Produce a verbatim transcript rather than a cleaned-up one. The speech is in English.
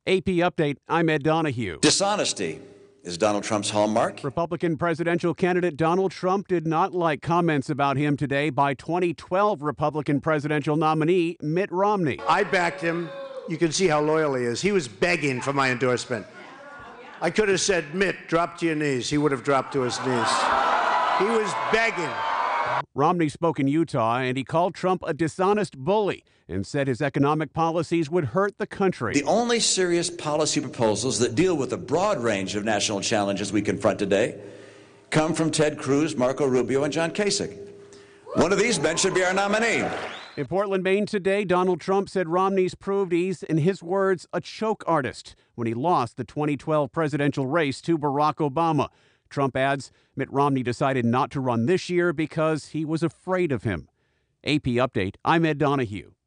A P Update, I'm Ed Donahue. Dishonesty is Donald Trump's hallmark. Republican presidential candidate Donald Trump did not like comments about him today by twenty twelve Republican presidential nominee Mitt Romney. I backed him. You can see how loyal he is. He was begging for my endorsement. I could have said, Mitt, drop to your knees. He would have dropped to his knees. He was begging. Romney spoke in Utah, and he called Trump a dishonest bully and said his economic policies would hurt the country. The only serious policy proposals that deal with a broad range of national challenges we confront today come from Ted Cruz, Marco Rubio, and John Kasich. One of these men should be our nominee. In Portland, Maine today, Donald Trump said Romney's proved he's, in his words, a choke artist when he lost the twenty twelve presidential race to Barack Obama. Trump adds Mitt Romney decided not to run this year because he was afraid of him. A P Update, I'm Ed Donahue.